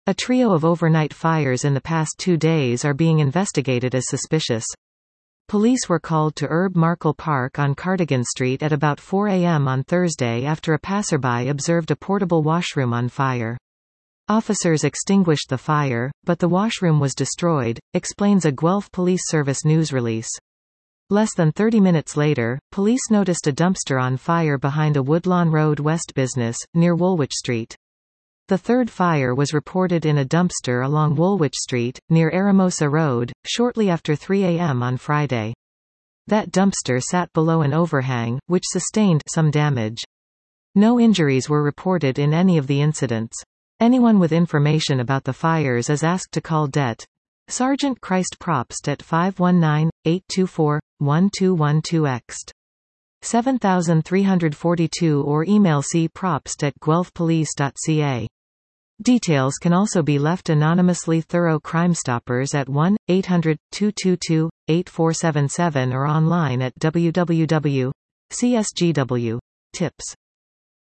A trio of overnight fires in the past 2 days are being investigated as suspicious. Police were called to Herb Markle Park on Cardigan Street at about 4 a.m. on Thursday after a passerby observed a portable washroom on fire. Officers extinguished the fire, but the washroom was destroyed, explains a Guelph Police Service news release. Less than 30 minutes later, police noticed a dumpster on fire behind a Woodlawn Road West business, near Woolwich Street. The third fire was reported in a dumpster along Woolwich Street, near Aramosa Road, shortly after 3 a.m. on Friday. That dumpster sat below an overhang, which sustained some damage. No injuries were reported in any of the incidents. Anyone with information about the fires is asked to call Det. Sergeant Christ Propst at 519-824-1212 7342 or email cpropst@guelphpolice.ca. Details can also be left anonymously. Thorough Crime Stoppers at 1-800-222-8477 or online at www.csgw.tips.